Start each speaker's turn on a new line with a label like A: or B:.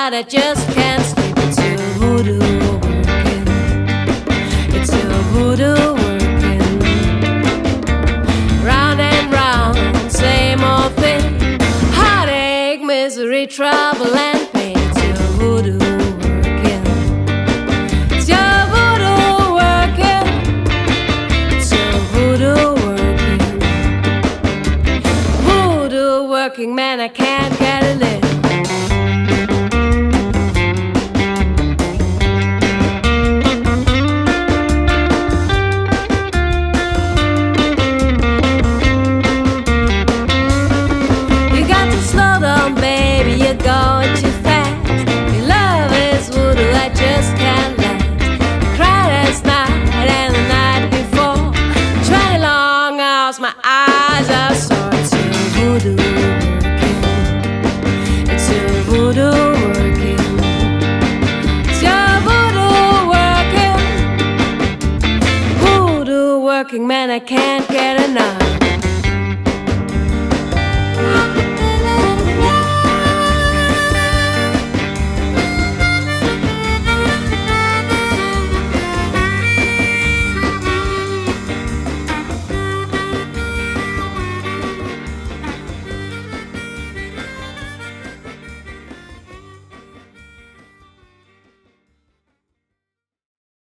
A: but I just can't sleep. It's your voodoo working. It's your voodoo working. Round and round, same old thing. Heartache, misery, trouble and pain. It's your voodoo working. It's your voodoo working. It's your voodoo working. Voodoo working, man, I can't get a lick. You're going too fast. Your love is voodoo, I just can't last. I cried last night and the night before. 20 long hours, my eyes are sore. It's your voodoo working. It's your voodoo working. It's your voodoo working. Voodoo working, man, I can't get enough.